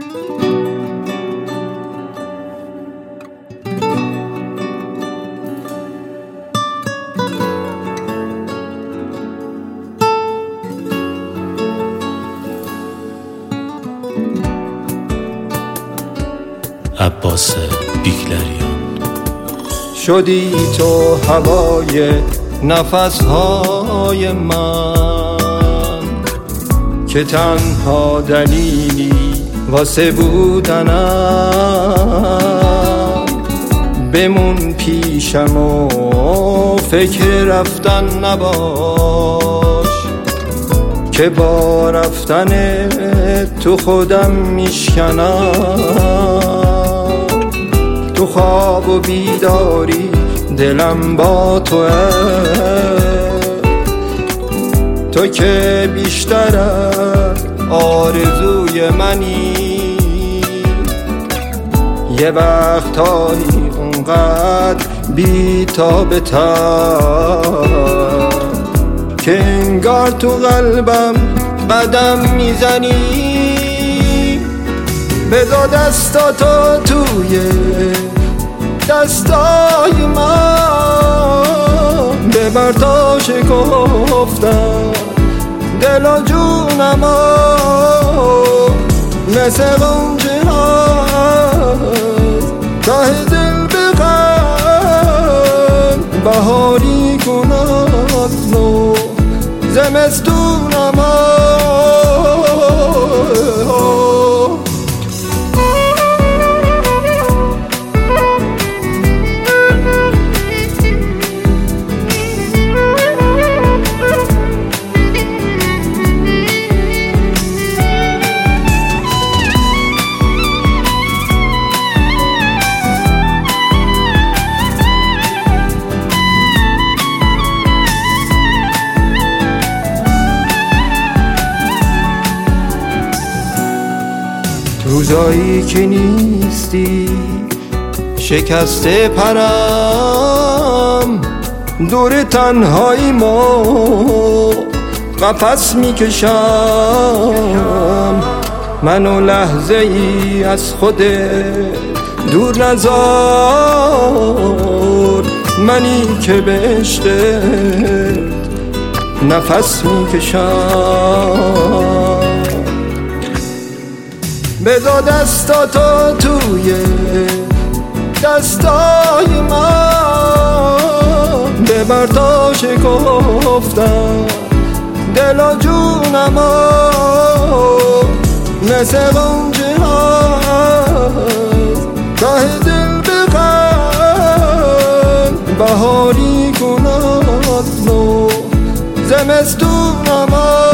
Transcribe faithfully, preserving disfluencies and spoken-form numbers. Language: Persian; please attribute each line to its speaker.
Speaker 1: عباس بیکلریان.
Speaker 2: شدی تو هوای نفسهای من که تنها دلیلی واسه بودنم. بمون پیشم و فکر رفتن نباش که با رفتن تو خودم میشکنم. تو خواب و بیداری دلم با توه، تو که بیشتر از آرزوی منی. یه وقتایی اونقدر بی تاب تر که انگار تو قلبم قدم میزنی. بذار دستاتو توی دستای من، ببر تا شکفتم دل و جونمو. مثل غنچه هست ته دل بخند، بهاری کن از نو زمستونمو. روزایی که نیستی شکسته پرم، دور تنهایی ما قفس میکشم. منو لحظه ای از خودت دور نذار، منی که به عشقت نفس میکشم. بذار دستاتو توی دستای من، ببر تا شکفتم دل و جونمو. مثل غنچه هست ته دل بخند، بهاری کن از نو زمستونمو.